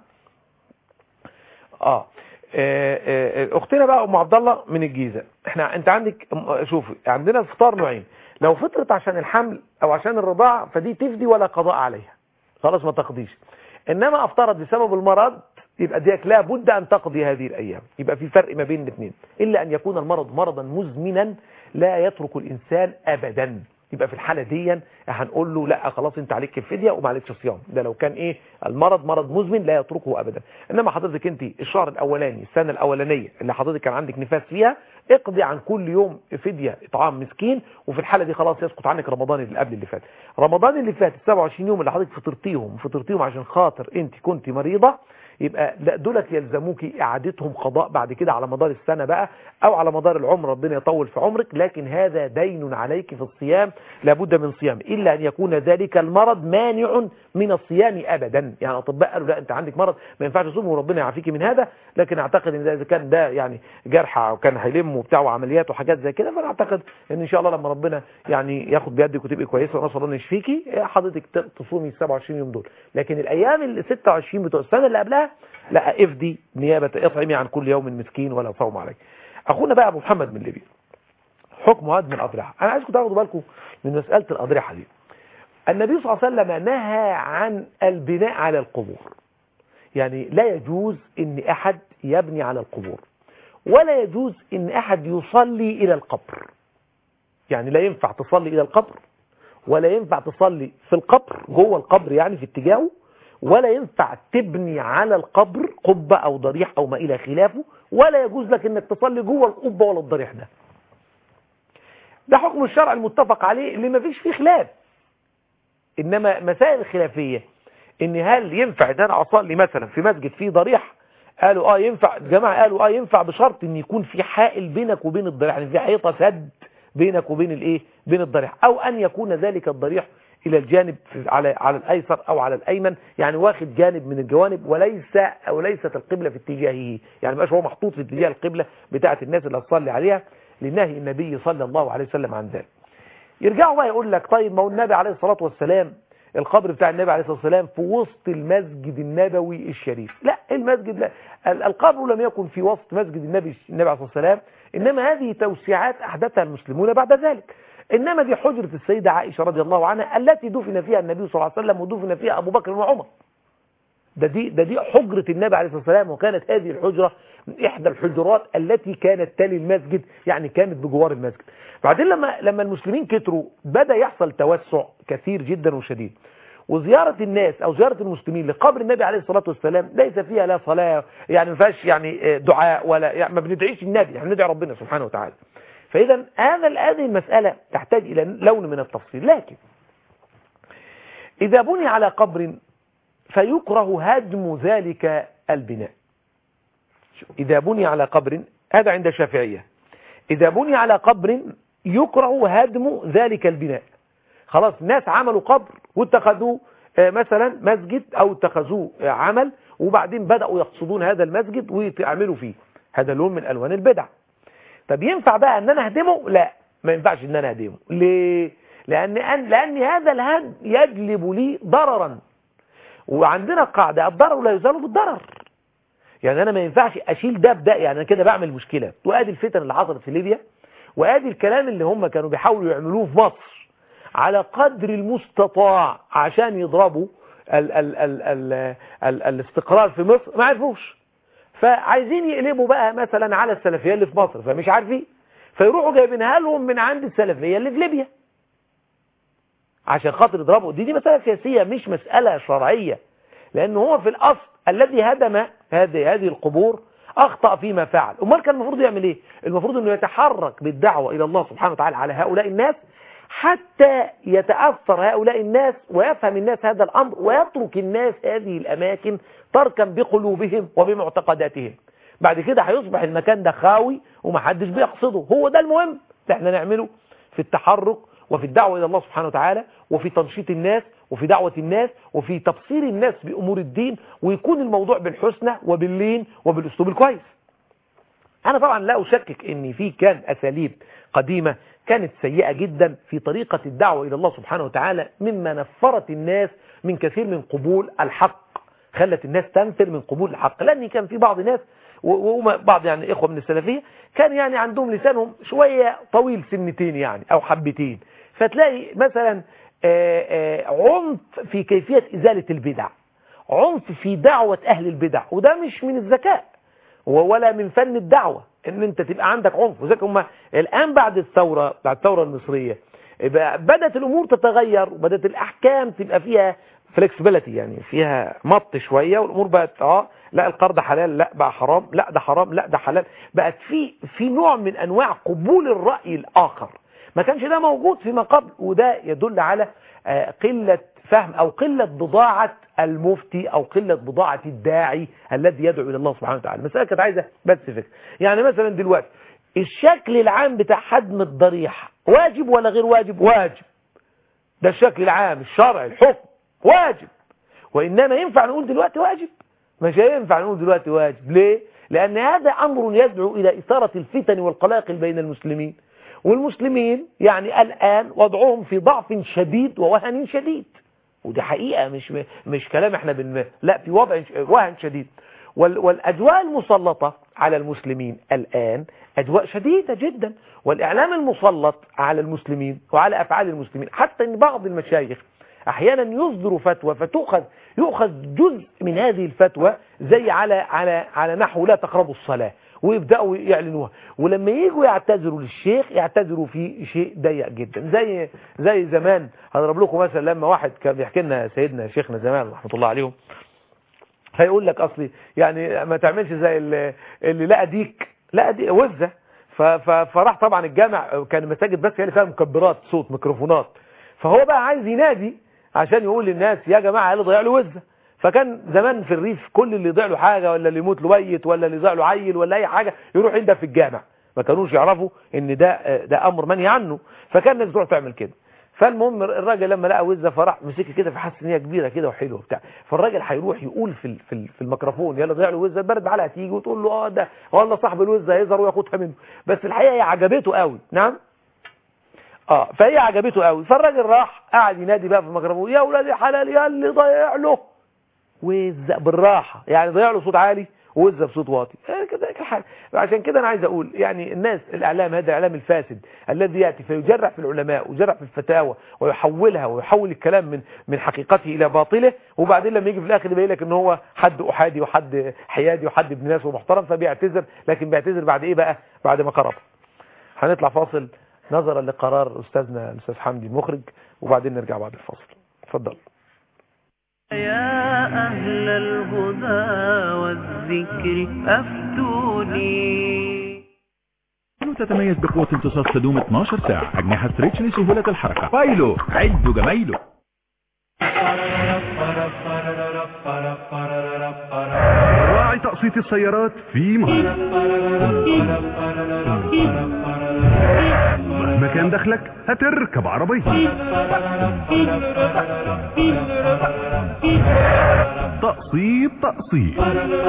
اه اختنا بقى ام عبد الله من الجيزه. احنا انت عندك شوفي عندنا الفطار نوعين لو فطرت عشان الحمل او عشان الرضاعه فدي تفدي ولا قضاء عليها خلاص ما تقضيش. انما افطرت بسبب المرض يبقى ديك لا بد ان تقضي هذه الايام. يبقى في فرق ما بين الاثنين الا ان يكون المرض مرضا مزمنا لا يترك الانسان ابدا يبقى في الحاله دي هنقول له لا خلاص انت عليك الفديه وما عليكش صيام. ده لو كان ايه المرض مرض مزمن لا يتركه ابدا. انما حضرتك انت الشهر الاولاني السنه الاولانيه اللي حضرتك كان عندك نفاس فيها اقضي عن كل يوم فديه اطعام مسكين وفي الحاله دي خلاص يسقط عنك رمضان اللي قبل اللي فات. رمضان اللي فات ال سبعة وعشرين يوم اللي حضرتك فطرتيهم فطرتيهم عشان خاطر انت كنت مريضه يبقى دولت يلزموكي اعادتهم قضاء بعد كده على مدار السنه بقى او على مدار العمر ربنا يطول في عمرك. لكن هذا دين عليك في الصيام لابد من صيام الا ان يكون ذلك المرض مانع من الصيام ابدا. يعني الاطباء قالوا لا انت عندك مرض ما ينفعش تصوم وربنا يعافيكي من هذا. لكن اعتقد ان اذا كان ده يعني جرح او كان هيلم وبتاع وعمليات وحاجات زي كده فانا اعتقد ان ان شاء الله لما ربنا يعني ياخد بيدك وتبقي كويسه ونسال الله يشفيكي حضرتك تصومي ال سبعة وعشرين يوم دول. لكن الايام ال ستة وعشرين بتوع السنه اللي قبلها لا افدي نيابه اطعمي عن كل يوم مسكين ولا صوم عليك. اخونا بقى ابو محمد من ليبيا حكم هدم الاضرحه. انا عايزكم تاخدوا بالكم من مساله الاضرحه دي. النبي صلى الله عليه وسلم نهى عن البناء على القبور. يعني لا يجوز ان احد يبني على القبور ولا يجوز ان احد يصلي الى القبر. يعني لا ينفع تصلي الى القبر ولا ينفع تصلي في القبر جوه القبر يعني في اتجاهه ولا ينفع تبني على القبر قبة او ضريح او ما الى خلافه ولا يجوز لك انك تصلي جوه القبة ولا الضريح ده. ده حكم الشرع المتفق عليه اللي ما فيش فيه خلاف. انما مسائل خلافية ان هل ينفع ان انا اصلي مثلا في مسجد فيه ضريح قالوا اه ينفع. الجماعة قالوا اه ينفع بشرط ان يكون في حائل بينك وبين الضريح يعني في حيطة سد بينك وبين الايه بين الضريح او ان يكون ذلك الضريح الى الجانب على على الايسر او على الايمن يعني واخد جانب من الجوانب وليس او ليست القبلة في اتجاهه. يعني مش هو محطوط في اتجاه القبلة بتاعه الناس اللي هتصلي عليها لنهي النبي صلى الله عليه وسلم عن ذلك. يرجعوا بقى يقول لك طيب ما هو النبي عليه الصلاة والسلام القبر بتاع النبي عليه الصلاة والسلام في وسط المسجد النبوي الشريف. لا المسجد لا القبر لم يكن في وسط مسجد النبي النبي عليه الصلاة والسلام انما هذه توسعات احدثها المسلمون بعد ذلك. انما دي حجرة السيدة عائشة رضي الله عنها التي دفن فيها النبي صلى الله عليه وسلم ودفن فيها ابو بكر وعمر. ده دي ده دي حجرة النبي عليه الصلاة والسلام وكانت هذه الحجرة من احدى الحجرات التي كانت تلي المسجد يعني كانت بجوار المسجد. بعدين لما لما المسلمين كتروا بدأ يحصل توسع كثير جدا وشديد وزيارة الناس او زيارة المسلمين لقبر النبي عليه الصلاة والسلام ليس فيها لا صلاة يعني ما فيهاش يعني دعاء ولا يعني ما بندعيش النبي يعني ندعي ربنا سبحانه وتعالى. فاذا هذا هذه المسألة تحتاج الى لون من التفصيل. لكن اذا بني على قبر فيكره هدم ذلك البناء. اذا بني على قبر هذا عند الشافعية اذا بني على قبر يكره هدم ذلك البناء. خلاص ناس عملوا قبر واتخذوه مثلا مسجد او اتخذوه عمل وبعدين بدأوا يقصدون هذا المسجد ويعملوا فيه. هذا لون من الوان البدع. طب ينفع بقى ان انا اهدمه؟ لا ما ينفعش ان انا اهدمه. ليه؟ لان لان هذا الهدم يجلب لي ضررا وعندنا قاعدة الضرر لا يزال بالضرر. يعني انا ما ينفعش اشيل ده بده، يعني انا كده بعمل مشكله. وادي الفتن اللي حصلت في ليبيا، وادي الكلام اللي هم كانوا بيحاولوا يعملوه في مصر على قدر المستطاع عشان يضربوا ال ال ال ال ال الاستقرار في مصر، ما عرفوش. فعايزين يقلبوا بقى مثلا على السلفيه اللي في مصر، فمش عارفين، فيروحوا جايبينها لهم من عند السلفيه اللي في ليبيا عشان خاطر يضربوا. دي دي مساله سياسيه مش مساله شرعيه، لان هو في الاصل الذي هدم هذه هذه القبور اخطا فيما فعل. امال كان المفروض يعمل ايه؟ المفروض انه يتحرك بالدعوه الى الله سبحانه وتعالى على هؤلاء الناس حتى يتاثر هؤلاء الناس ويفهم الناس هذا الامر، ويترك الناس هذه الاماكن تركا بقلوبهم وبمعتقداتهم. بعد كده هيصبح المكان ده خاوي ومحدش بيقصده. هو ده المهم اللي احنا نعمله في التحرك وفي الدعوة إلى الله سبحانه وتعالى، وفي تنشيط الناس، وفي دعوة الناس، وفي تبصير الناس بأمور الدين، ويكون الموضوع بالحسنى وباللين وبالأسلوب الكويس. أنا طبعا لا أشكك أن في كان أساليب قديمة كانت سيئة جدا في طريقة الدعوة إلى الله سبحانه وتعالى، مما نفرت الناس من كثير من قبول الحق، خلت الناس تنفر من قبول الحق. لأن كان في بعض ناس وبعض يعني إخوة من السلفية كان يعني عندهم لسانهم شوية طويل سنتين يعني أو حبتين، فتلاقي مثلا عنف في كيفية إزالة البدع، عنف في دعوة أهل البدع، وده مش من الذكاء ولا من فن الدعوة ان انت تبقى عندك عنف. وذلك هم الآن بعد الثورة بعد الثورة المصرية بدأت الأمور تتغير، وبدأت الأحكام تبقى فيها فلكسبيليتي، يعني فيها مط شوية، والأمور بقت اه لا القرض حلال، لا بقى حرام، لا ده حرام، لا ده حلال. بقت في في نوع من أنواع قبول الرأي الآخر ما كانش ده موجود فيما قبل، وده يدل على قلة فهم أو قلة بضاعة المفتي أو قلة بضاعة الداعي الذي يدعو إلى الله سبحانه وتعالى. المسألة كانت عايزة بس فكرة. يعني مثلا دلوقتي الشكل العام بتاع هدم الضريح واجب ولا غير واجب؟ واجب. ده الشكل العام الشرعي الحكم واجب، وإنما ينفع نقول دلوقتي واجب؟ مش هينفع نقول دلوقتي واجب. ليه؟ لأن هذا أمر يدعو إلى إثارة الفتن والقلاقل بين المسلمين، والمسلمين يعني الآن وضعهم في ضعف شديد ووهن شديد، ودي حقيقة مش مش كلام احنا بن لا في وضع وهن شديد. والأجواء المسلطة على المسلمين الآن أجواء شديدة جدا، والإعلام المسلط على المسلمين وعلى أفعال المسلمين، حتى أن بعض المشايخ أحيانا يصدر فتوى فتؤخذ يؤخذ جزء من هذه الفتوى زي على على على نحو لا تقربوا الصلاة، ويبدأوا يعلنوها، ولما ييجوا يعتذروا للشيخ يعتذروا في شيء ضيق جدا. زي زي زمان هضرب لكم مثلا لما واحد كان بيحكي لنا سيدنا شيخنا زمان رحمة الله عليهم، هيقول لك اصلي يعني ما تعملش زي اللي, اللي لقى ديك لقى دي وزة، فراح طبعا الجامع كان المساجد بس هي اللي فيها مكبرات صوت ميكروفونات، فهو بقى عايز ينادي عشان يقول للناس يا جماعة اللي ضيع له وزة. فكان زمان في الريف كل اللي يضيع له حاجة ولا اللي يموت له ميت ولا اللي يضيع له عيل ولا اي حاجة يروح يندى في الجامع، ما كانوش يعرفوا ان ده ده امر منهي عنه، فكان الناس تروح تعمل كده. فالمهم الراجل لما لقى وزة فراح مسك كده فحس ان هي كبيره كده وحلوه وبتاع، فالراجل هيروح يقول في في في الميكروفون يلا ضيع له وزة، البلد بعلها تيجي وتقول له اه ده والله صاحب الوزة هيظهر وياخدها منه، بس الحقيقه هي عجبته قوي. نعم اه فهي عجبته قوي، فالراجل راح قاعد ينادي بقى في الميكروفون يا ولاد الحلال يا اللي ضيع له وزة بالراحه، يعني ضيع له صوت عالي ووزة بصوت واطي كده كحال. عشان كده انا عايز اقول يعني الناس الاعلام هذا الاعلام الفاسد الذي ياتي فيجرح في العلماء ويجرح في الفتاوى ويحولها ويحول الكلام من من حقيقته الى باطله، وبعدين لما يجي في الاخر يبين لك ان هو حد احادي وحد حيادي وحد ابن ناس ومحترم فبيعتذر، لكن بيعتذر بعد ايه بقى؟ بعد ما قرب. هنطلع فاصل نظرا لقرار استاذنا الاستاذ حمدي المخرج، وبعدين نرجع بعد الفاصل. اتفضل. يا أهل الهدى والذكر أفتوني. تتميز بقوة امتصاص تدوم اثناشر ساعة، أجنحة ستريتش لسهولة الحركة. بايلو عد جمايله. راعي تقسيط السيارات في مصر. مهما كان دخلك هتركب عربية. تقسيط تقسيط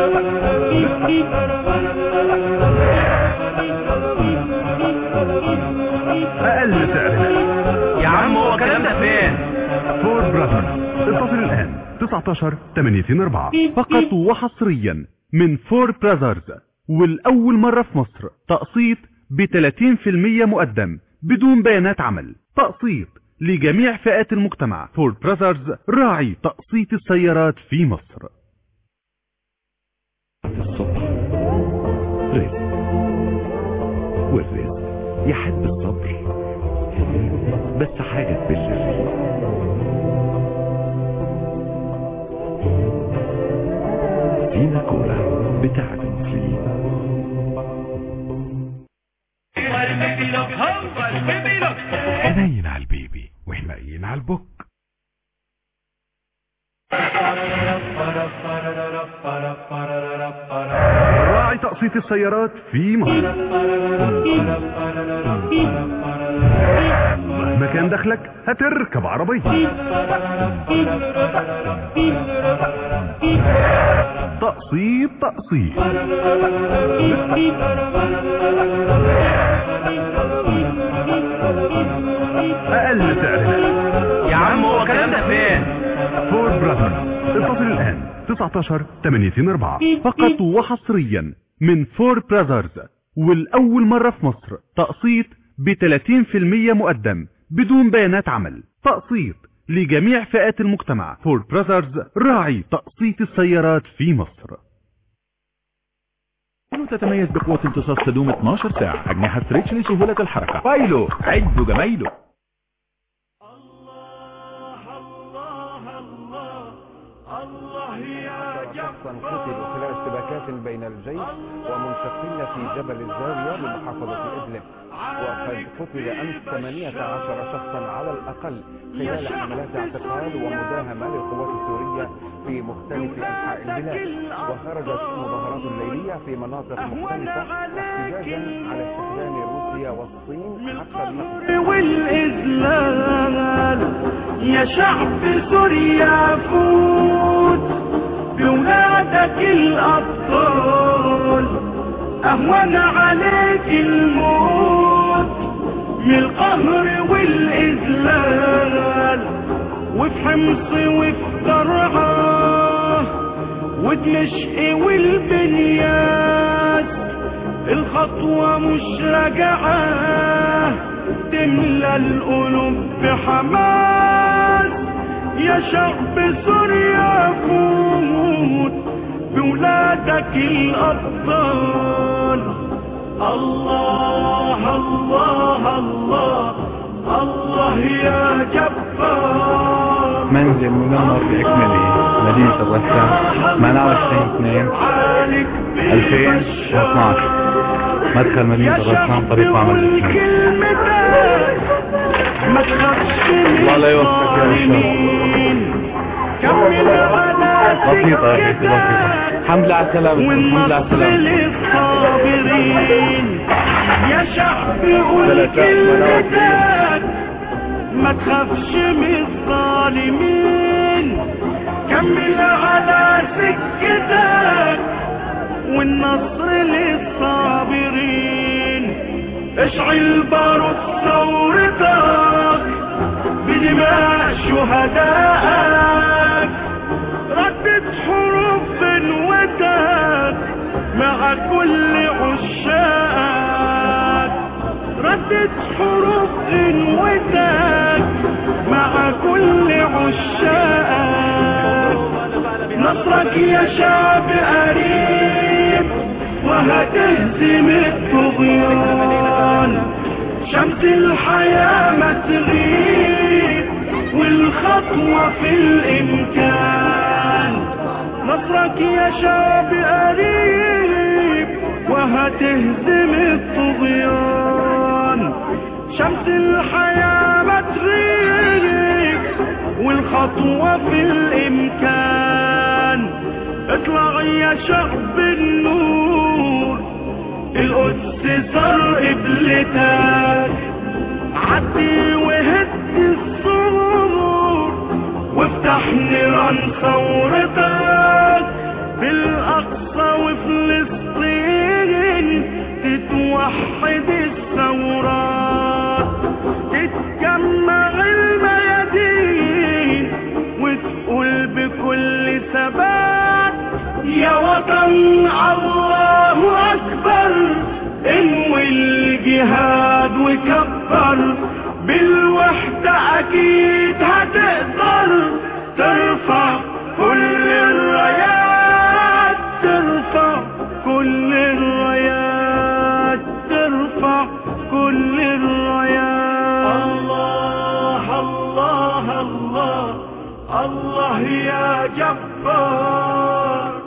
أقل سعر يا عم هو الكلام ده فين؟ فورد براذرز. اتصل الآن تسعة عشر ثمانية أربعة فقط وحصريا من فور براذرز، والأول مرة في مصر تقسيط ب ثلاثين بالمية مقدم بدون بيانات عمل. تقسيط لجميع فئات المجتمع. فور براذرز راعي تقسيط السيارات في مصر. الصبر رزق، والرزق يحب الصبر، بس حاجة تبل الرزق. فينا كولا بتاعة المصريين. حنين على البيبي وحنين على البوك. راعي تقسيط السيارات في مصر. مهما كان دخلك هتركب عربية. تقسيط تقسيط اقل سعر يا عم هو الكلام ده فين؟ فور براذرز. اتصل الان تسعتاشر تمانية أربعة فقط وحصريا من فور براذرز، والاول مرة في مصر تقسيط ب ثلاثين بالمية مقدم بدون بيانات عمل. تقسيط لجميع فئات المجتمع. فور براذرز راعي تقسيط السيارات في مصر. تتميز بقوة امتصاص تدوم اتناشر ساعة. أجنحة ستريتش لسهولة الحركة. بايلو عد جمايله. شخصا قتلوا خلال اشتباكات بين الجيش ومنشقين في جبل الزاوية بمحافظة إدلب، وقد قتل أمس ثمانية عشر شخصا على الأقل خلال حملات اعتقال ومداهمة للقوات السورية في مختلف أنحاء البلاد. وخرجت مظاهرات ليلية في مناطق مختلفة احتجاجا على استخدام روسيا والصين حق النقل والإذلال. يا شعب سوريا فوت بولادك الأبطال، أهون عليك الموت من القهر والإذلال. وفي حمص وفي درعا ودمشق والبنيات الخطوة مش راجعة تملى القلوب بحماس. يا شعب سوريا فوت بولادك الأبطال. الله الله الله الله يا جبار. منزل مدمر بأكمله مدينة الرسام، ثمانية وعشرين اثنين ألفين واثناشر، مدخل مدينة الرسام، طريق عمل الاثنين. الله لا يوفقك يا شباب. بسيطة يا أخي بسيطة. الحمد لله على السلامة. الحمد لله على السلامة. يا شعب قول كلمتك ما تخافش من الظالمين. كمل على سكتك والنصر للصابرين. اشعل بارود ثورتك بدماء شهدائك. ردد حروف بنوتك مع كل عشاقك. ردد حروف بنوتك مع كل عشاقك. نصرك يا شعب قريب وهتهزم الطغيان. شمس الحياة ما تغيب والخطوة في الإمكان. نصرك يا شعب قريب وهتهزم الطغيان. شمس الحياة ما تغيب والخطوة في الإمكان. اطلع يا شعب النور، القدس صار قبلتك. عدي وهد السرور وافتح نيران ثورتك. بالأقصى وفلسطين تتوحد الثورات. تتجمع الميادين وتقول بكل ثبات يا وطن الله أكبر انوي الجهاد وكبر بالوحدة أكيد هتقدر ترفع كل الرايات ترفع كل الرايات ترفع كل الرايات الله الله الله الله يا جبار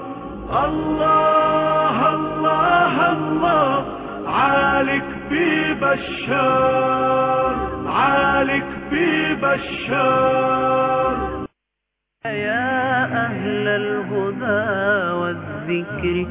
الله الله الله عالك ببشار عالك ببشار يا أهل الهدى والذكر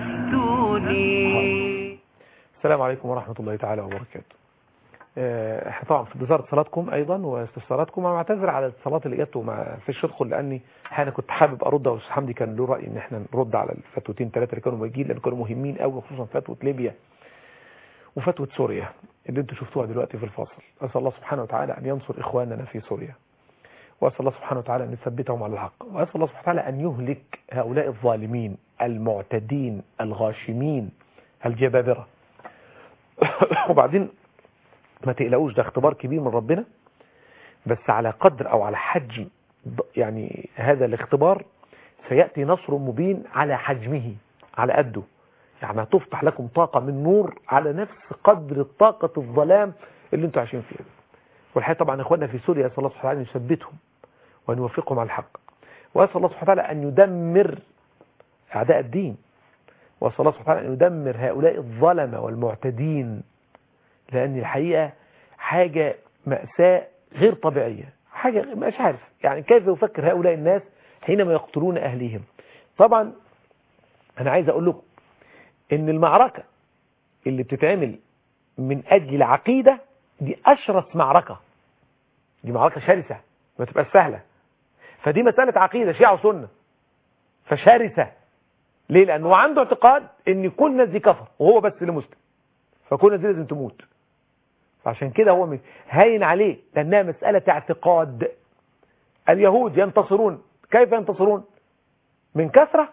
أفتوني. السلام عليكم ورحمة الله تعالى وبركاته. احنا طبعا في انتظار اتصالاتكم ايضا واستفساراتكم. انا معتذر على الاتصالات اللي جت وما فيش ادخل لاني انا كنت حابب ارد، واستاذ حمدي كان له راي ان احنا نرد على الفتوتين ثلاثه اللي كانوا موجودين لان كانوا مهمين قوي، خصوصا فتوى ليبيا وفتوى سوريا اللي انتم شفتوها دلوقتي في الفاصل. اسال الله سبحانه وتعالى ان ينصر اخواننا في سوريا، واسال الله سبحانه وتعالى ان يثبتهم على الحق، واسال الله سبحانه وتعالى ان يهلك هؤلاء الظالمين المعتدين الغاشمين الجبابره. وبعدين ما تقلقوش، ده اختبار كبير من ربنا، بس على قدر او على حجم يعني هذا الاختبار سيأتي نصر مبين على حجمه، على قده. يعني هتفتح لكم طاقة من نور على نفس قدر طاقة الظلام اللي انتوا عايشين فيها. والحقيقة طبعا اخواننا في سوريا اسال الله سبحانه وتعالى ان يثبتهم وان يوفقهم على الحق، واسال الله سبحانه وتعالى ان يدمر اعداء الدين، واسال الله سبحانه وتعالى ان يدمر هؤلاء الظلمة والمعتدين، لأن الحقيقة حاجة مأساة غير طبيعية، حاجة مش عارف يعني كيف يفكر هؤلاء الناس حينما يقتلون أهليهم. طبعا أنا عايز أقول لكم إن المعركة اللي بتتعمل من أجل العقيدة دي أشرس معركة، دي معركة شرسة ما تبقى سهلة. فدي مسألة عقيدة شيعة وسنة فشرسة. ليه؟ لأنه عنده اعتقاد إن كل الناس دي كفر وهو بس اللي مسلم، فكل الناس دي لازم تموت. عشان كده هو هاين عليه، لأنها مسألة اعتقاد. اليهود ينتصرون، كيف ينتصرون؟ من كثرة،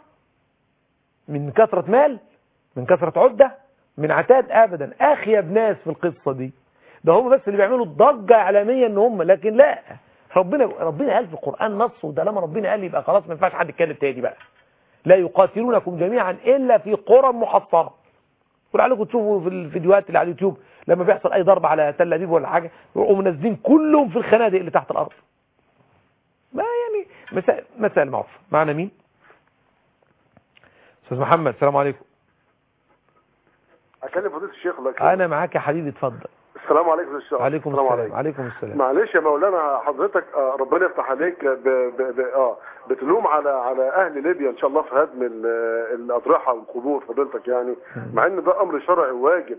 من كثرة مال، من كثرة عدة، من عتاد؟ أبدا. أخيب ناس في القصة دي ده هم بس اللي بيعملوا الضجة إعلامية إن هم، لكن لا، ربنا ربنا قال في القرآن نص، وده لما ربنا قال يبقى خلاص ما ينفعش حد يتكلم تاني بقى. لا يقاتلونكم جميعا إلا في قرى محصنة. ولعلكم تشوفوا في الفيديوهات اللي على اليوتيوب لما بيحصل اي ضرب على تل ابيب ولا حاجه يقوموا منزلين كلهم في الخنادق اللي تحت الارض. ما يعني مسائل مسائل معروفه. معنا مين؟ استاذ محمد. السلام عليكم. اكلم فضيله الشيخ الله يكرمك. انا معاك يا حبيبي، اتفضل. السلام عليكم يا شيخ. عليكم السلام. عليكم. عليكم السلام. معلش يا مولانا حضرتك آه ربنا يفتح عليك ب ب ب اه بتلوم على على اهل ليبيا ان شاء الله في هدم الاضرحه والقبور فضيلتك يعني، مع ان ده امر شرعي واجب.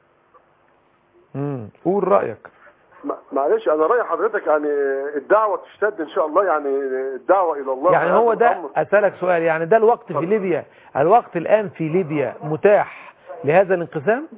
امم قول رايك. معلش انا راي حضرتك يعني الدعوه تشتد ان شاء الله، يعني الدعوه الى الله يعني هو ده الأمر. اسالك سؤال، يعني ده الوقت في ليبيا، الوقت الان في ليبيا متاح لهذا الانقسام؟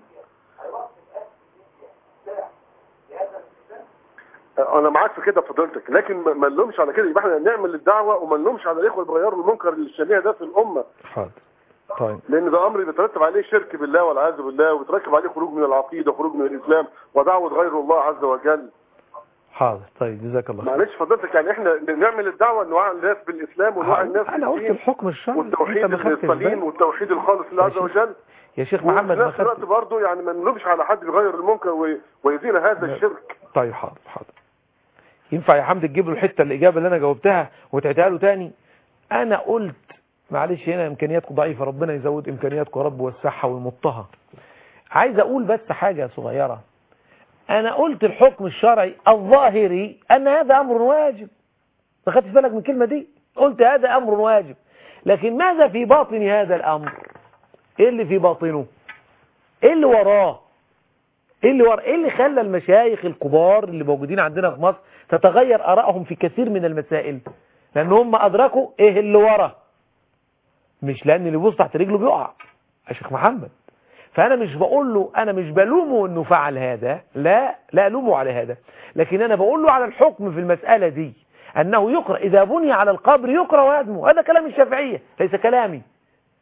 انا معاك في كده فضيلتك، لكن ما نلومش على كده، يبقى احنا نعمل الدعوه وما نلومش على الاخوه اللي بيغيروا المنكر الشنيع ده في الامه. حاضر. طيب. لان ده امر بيترتب عليه شرك بالله والعياذ بالله، وبيترتب عليه خروج من العقيده وخروج من الاسلام ودعوه غير الله عز وجل. حاضر. طيب جزاك الله خير. معلش فضيلتك يعني احنا نعمل الدعوه نوعي الناس بالاسلام ونوعي الناس بالدين. انا قلت الحكم الشرعي والتوحيد السليم والتوحيد الخالص لله عز وجل. يا شيخ محمد، وفي نفس الوقت برضه يعني ما نلومش على حد بيغير المنكر ويزيل هذا الشرك. طيب حاضر حاضر. ينفع يا حمد تجيب له الحته الاجابه اللي انا جاوبتها وتعيدها له تاني؟ انا قلت معلش هنا امكانياتكم ضعيفه، ربنا يزود امكانياتكم يا رب ويوسعها ويمطها. عايز اقول بس حاجه صغيره، انا قلت الحكم الشرعي الظاهري ان هذا امر واجب. ما خدتش بالك من الكلمه دي؟ قلت هذا امر واجب، لكن ماذا في باطن هذا الامر؟ ايه اللي في باطنه؟ ايه اللي وراه؟ ايه اللي وراه؟ ايه اللي خلى المشايخ الكبار اللي موجودين عندنا في مصر تتغير ارائهم في كثير من المسائل؟ لان هم ادركوا ايه اللي وراه، مش لان اللي بيبص تحت رجله بيقع يا شيخ محمد. فانا مش بقول له، انا مش بلومه انه فعل هذا، لا لا الومه على هذا، لكن انا بقول له على الحكم في المسألة دي انه يقرأ اذا بني على القبر يقرأ ويهدم. هذا كلام الشافعية ليس كلامي.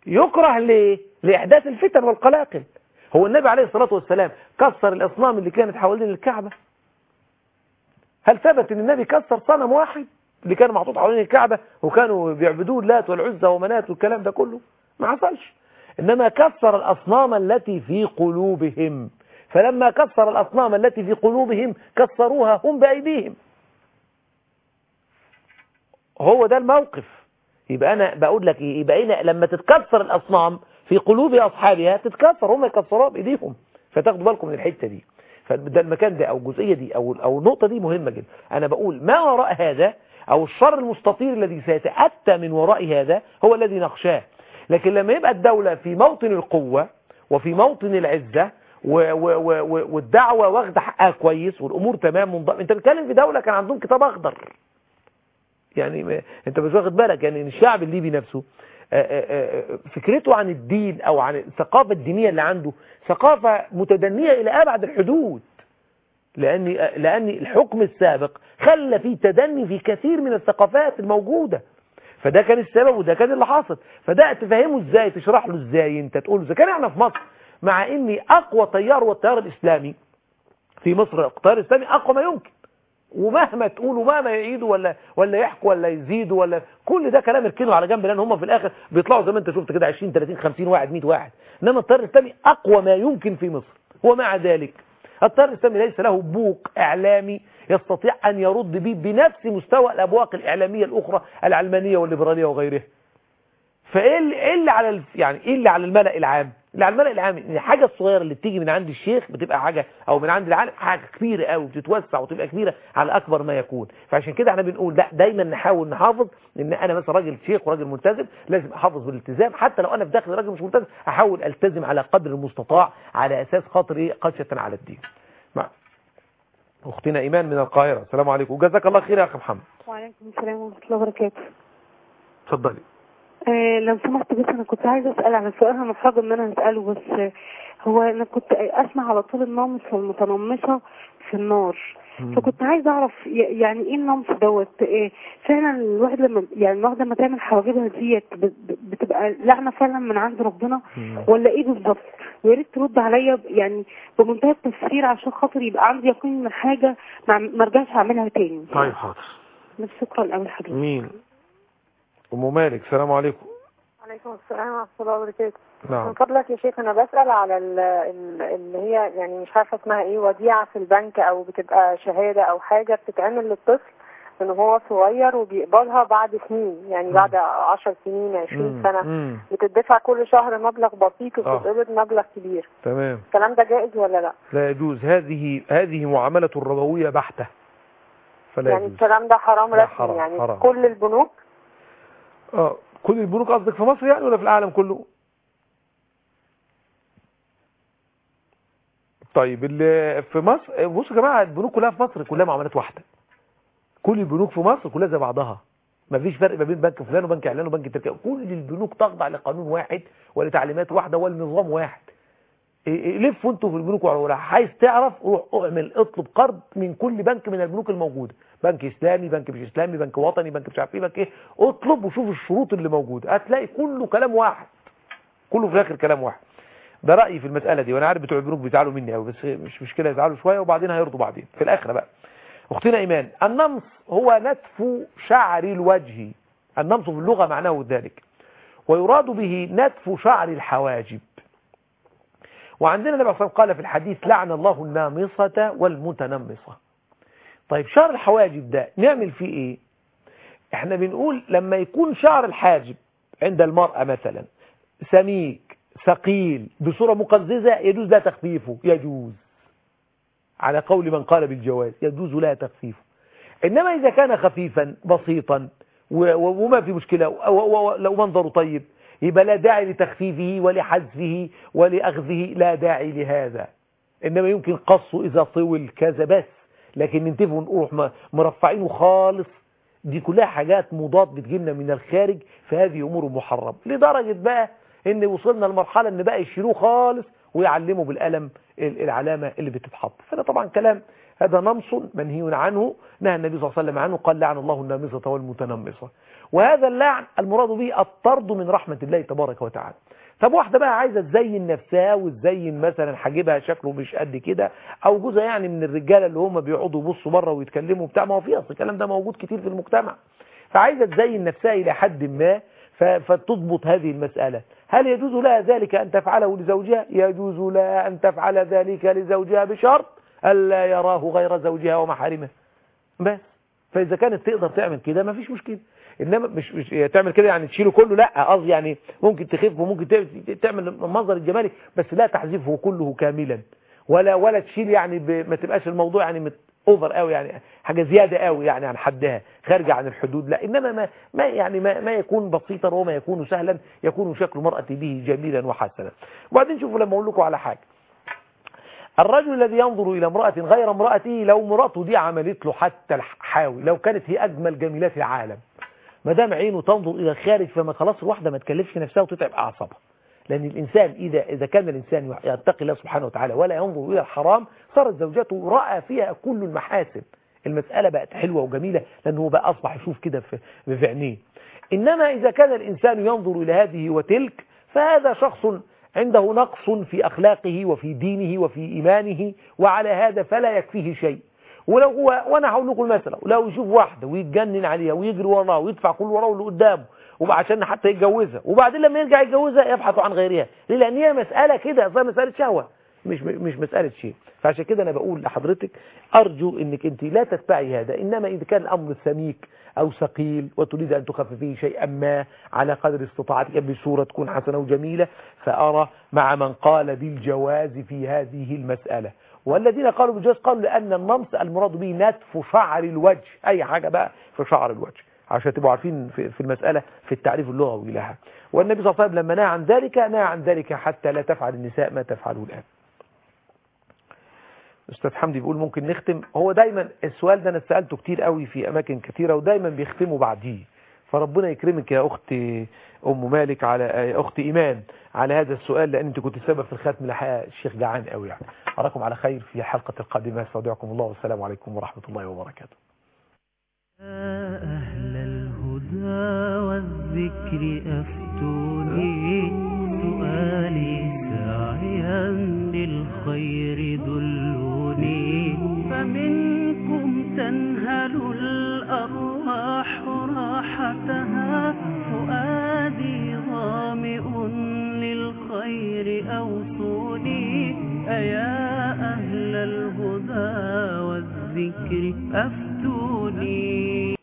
يكره ليه؟ لإحداث الفتن والقلاقل. هو النبي عليه الصلاة والسلام كسر الأصنام اللي كانت حوالين الكعبة؟ هل ثبت ان النبي كسر صنم واحد اللي كان محطوط حوالين الكعبة وكانوا بيعبدوه اللات والعزى ومنات والكلام ده كله؟ ما حصلش. إنما كسر الأصنام التي في قلوبهم، فلما كسر الأصنام التي في قلوبهم كسروها هم بأيديهم. هو ده الموقف. يبقى أنا بقول لك إيه؟ يبقى إيه؟ لما تتكسر الأصنام في قلوب أصحابها تتكسر، هم يكسروها بإيديهم. فتاخدوا بالكم من الحتة دي. فده المكان ده أو الجزئية دي أو أو النقطة دي مهمة جدا. أنا بقول ما وراء هذا أو الشر المستطير الذي سيتأتى من وراء هذا هو الذي نخشاه. لكن لما يبقى الدولة في موطن القوة وفي موطن العزة والدعوة واخدة حقها كويس والأمور تمام منضبط. أنت بتتكلم في دولة كان عندهم كتاب أخضر، يعني أنت مش واخد بالك يعني الشعب الليبي نفسه فكرته عن الدين أو عن الثقافة الدينية اللي عنده ثقافة متدنية إلى أبعد الحدود، لأن لأن الحكم السابق خلى فيه تدني في كثير من الثقافات الموجودة. فده كان السبب وده كان اللي حاصل. فده تفهمه ازاي، تشرح له ازاي، انت تقول له. اذا كان احنا في مصر مع ان اقوى تيار والتيار الاسلامي في مصر، التيار الاسلامي اقوى ما يمكن، ومهما تقولوا مهما يعيدوا ولا ولا يحكوا ولا يزيدوا ولا كل ده كلام اركنه على جنب، لان هم في الاخر بيطلعوا زي ما انت شفت كده عشرين ثلاثين خمسين واحد مئة واحد. انما التيار الاسلامي اقوى ما يمكن في مصر. ومع ذلك التيار الاسلامي ليس له بوق اعلامي يستطيع ان يرد به بنفس مستوى الابواق الاعلاميه الاخرى العلمانيه والليبراليه وغيرها. فايه اللي, اللي على يعني ايه اللي على الملأ العام؟ اللي على الملأ العام الحاجه الصغيره اللي بتيجي من عند الشيخ بتبقى حاجه، او من عند العالم حاجه كبيره قوي وبتتوسع وتبقى كبيره على اكبر ما يكون. فعشان كده احنا بنقول لا، دايما نحاول نحافظ ان انا مثلا راجل شيخ وراجل ملتزم لازم احافظ بالالتزام، حتى لو انا في داخل راجل مش ملتزم احاول التزم على قدر المستطاع على اساس خاطر ايه؟ خشيه على الدين. مع اختنا ايمان من القاهره. السلام عليكم وجزاك الله خير يا اخي محمد. وعليكم السلام ورحمه الله وبركاته. اتفضلي. آه لو سمحت بس انا كنت عايزه اسال عن سؤال انا محرجه ان انا اساله، بس هو انا كنت اسمع على طول النمص والمتنمصه في النار، فكنت عايزه اعرف يعني ايه النمص دوت؟ إيه فعلا الواحد لما يعني الواحده لما تعمل حواجبها ديت بتبقى لعنه فعلا من عند ربنا ولا ايه بالظبط؟ ويا ريت ترد عليا يعني بمنتهى التفسير عشان خاطر يبقى عندي يقين من حاجه ما ارجعش اعملها تاني. طيب حاضر. شكرا قوي حبيبي. مين؟ ام مالك. السلام عليكم. وعليكم السلام ورحمه الله وبركاته. نعم. من فضلك يا شيخ انا بسأل على اللي هي يعني مش عارفه اسمها ايه، وديعه في البنك او بتبقى شهاده او حاجه بتتعمل للطفل من هو صغير وبيقبضها بعد سنين، يعني م. بعد عشر سنين عشرين سنه م. بتدفع كل شهر مبلغ بسيط وبتقبض مبلغ كبير. تمام. الكلام ده جائز ولا لا؟ لا يجوز. هذه هذه معامله ربويه بحته. فلا يعني يجوز. الكلام ده حرام رسمي حرام. يعني حرام. كل البنوك؟ اه كل البنوك قصدك في مصر يعني ولا في العالم كله؟ طيب اللي في مصر بصوا يا جماعه البنوك كلها في مصر كلها معاملات واحده. كل البنوك في مصر كلها زي بعضها، ما فيش فرق ما بين بنك فلان وبنك علان وبنك تركيا. كل البنوك تخضع لقانون واحد ولتعليمات واحده ولنظام واحد. لفوا انتوا في البنوك ولا عايز تعرف روح اعمل اطلب قرض من كل بنك من البنوك الموجوده، بنك اسلامي بنك مش اسلامي بنك وطني بنك مش عارف ايه بنك ايه، اطلب وشوف الشروط اللي موجوده هتلاقي كله كلام واحد، كله في الاخر كلام واحد. ده رايي في المساله دي، وانا عارف بتوع البنوك بيزعلوا مني قوي بس مش مشكله يزعلوا شويه وبعدين هيرضوا بعدين في الاخره بقى. اختنا ايمان، النمص هو نتف شعر الوجه، النمص في اللغه معناه ذلك، ويراد به نتف شعر الحواجب. وعندنا النبي صلى الله عليه وسلم قال في الحديث لعن الله النامصة والمتنمصة. طيب شعر الحواجب ده نعمل فيه ايه؟ احنا بنقول لما يكون شعر الحاجب عند المرأة مثلا سميك ثقيل بصورة مقززة يجوز لا تخفيفه، يجوز على قول من قال بالجواز، يجوز لا تخفيفه. انما اذا كان خفيفا بسيطا وما في مشكلة ولو منظره طيب يبقى لا داعي لتخفيفه ولحذفه ولأخذه، لا داعي لهذا. إنما يمكن قصه إذا طول كذا بس، لكن ننتفه ونروح مرفعينه خالص دي كلها حاجات مضاد بتجيلنا من الخارج، فهذه أمور محرم. لدرجة بقى إن وصلنا لمرحلة إن بقى يشيلوه خالص ويعلموا بالقلم العلامة اللي بتتحط. فده طبعا كلام هذا نمص منهي عنه، نهى النبي صلى الله عليه وسلم عنه، قال لعن الله النامصة والمتنمصة. وهذا اللعن المراد به الطرد من رحمة الله تبارك وتعالى. طب واحدة بقى عايزة تزين نفسها وتزين مثلا حاجبها شكله مش قد كده، او جوزها يعني من الرجالة اللي هم بيقعدوا يبصوا بره ويتكلموا بتاع، ما هو في اصل الكلام ده موجود كتير في المجتمع، فعايزة تزين نفسها الى حد ما فتضبط هذه المسألة. هل يجوز لها ذلك أن تفعله لزوجها؟ يجوز لها أن تفعل ذلك لزوجها بشرط ألا يراه غير زوجها ومحارمه بس. فإذا كانت تقدر تعمل كده ما فيش مشكلة، إنما مش, مش تعمل كده يعني تشيله كله، لا قصدي يعني ممكن تخف وممكن تعمل منظر الجمالي، بس لا تحذفه كله كاملا، ولا ولا تشيل يعني ما تبقاش الموضوع يعني اوفر قوي، يعني حاجه زياده قوي يعني عن حدها خارجه عن الحدود، لا انما ما, ما يعني ما, ما يكون بسيطا وما يكون سهلا يكون شكل المرأة به جميلا وحسنا. وبعدين شوفوا لما اقول لكم على حاجه، الرجل الذي ينظر الى امرأة غير امرأته، لو امرأته دي عملت له حتى الحاوي، لو كانت هي اجمل جميلات العالم، ما دام عينه تنظر الى الخارج فما خلاص الواحده ما تكلفش نفسها وتتعب اعصابها. لأن الإنسان إذا إذا كان الإنسان يتقي الله سبحانه وتعالى ولا ينظر إلى الحرام صارت زوجته رأى فيها كل المحاسن، المسألة بقت حلوة وجميلة لأنه بقى أصبح يشوف كده في في عينيه. إنما إذا كان الإنسان ينظر إلى هذه وتلك فهذا شخص عنده نقص في أخلاقه وفي دينه وفي إيمانه، وعلى هذا فلا يكفيه شيء. ولو هو وأنا هقول لكم المثل، لو يشوف واحدة ويتجنن عليها ويجري وراها ويدفع كل وراه واللي قدامه وعشان حتى يتجوزها، وبعدين لما يرجع يتجوزها يبحث عن غيرها، ليه؟ لان هي مساله كده زي مساله شهوه، مش مش مساله شيء. فعشان كده انا بقول لحضرتك ارجو انك انت لا تتبعي هذا، انما اذا كان الامر سميك او ثقيل وتريد ان تخففيه شيئا ما على قدر استطاعتك بصوره تكون حسنه وجميله، فارى مع من قال بالجواز في هذه المساله. والذين قالوا بالجواز قالوا لان النمص المراد به نتف شعر الوجه، اي حاجه بقى في شعر الوجه، عشان تبقوا عارفين في المسألة في التعريف اللغوي لها. والنبي صلى الله عليه وسلم لما نهى عن ذلك نهى عن ذلك حتى لا تفعل النساء ما تفعله الآن. أستاذ حمدي بيقول ممكن نختم، هو دايما السؤال ده أنا سألته كتير قوي في أماكن كثيرة ودايما بيختموا بعديه، فربنا يكرمك يا أختي أم مالك على يا أختي إيمان على هذا السؤال، لأن أنت كنت السبب في الختم الحقيقة. الشيخ جعان قوي يعني. أراكم على خير في الحلقة القادمة، استودعكم الله والسلام عليكم ورحمة الله وبركاته. أهل الهدى والذكر أفتوني، سؤالي ساعيا للخير دلوني، فمنكم تنهل الأرواح راحتها، فؤادي ظامئ للخير أوصوني، أيا أهل الهدى والذكر أفتوني.